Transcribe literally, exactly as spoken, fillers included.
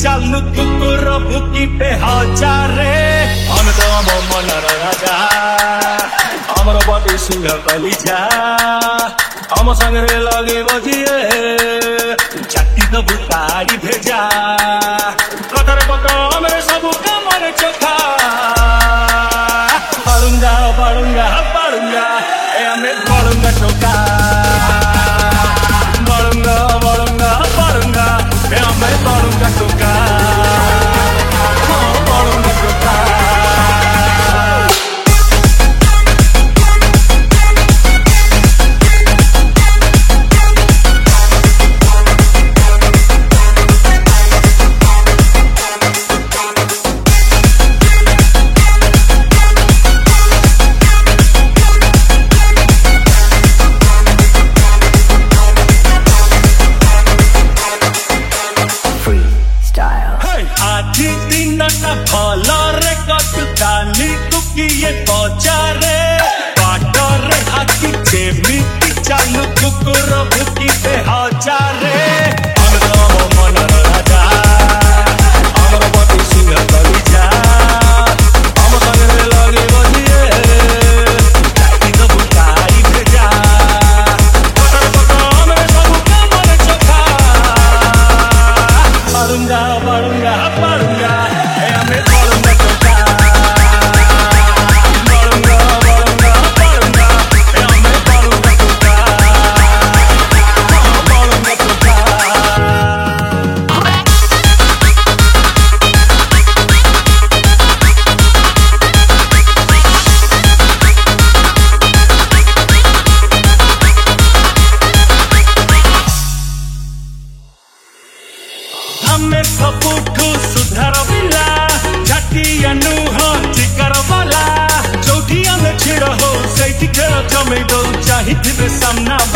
चालू कुकुर भुकी पे हजारे हम तो हम मन राजा हमर बॉडी सिंह कलिजा हम संगरे लगे बजिए चाटी तो बुताड़ी भेजा कतर पका मेरे सब कमर चोखा पड़ूंगा पड़ूंगा पड़ूंगा ए हमें पड़ूंगा चोखा पड़ूंगा पड़ूंगा पड़ूंगा ए हमें पड़ूंगा चोखा पड़ूंगा चोखा भलरे कटुकानी कुकिए पचारे बाटर हाथी जेमिति चालू कुकुर भुकी पे हजारे हम तो मन राजा हमर बॉडी सिंह कलिजा हम संगे लगे बजिए चाटी तो बुताई भेजा कटर पका मेरे सब कमर चोखा पड़ूंगा पड़ूंगा पड़ूंगा हमें सबुठू सुधार बिला झाटिया नुह चिकार वाला चौठी हमें छिड़ हो सही खेल जमे दो चाहिए सामना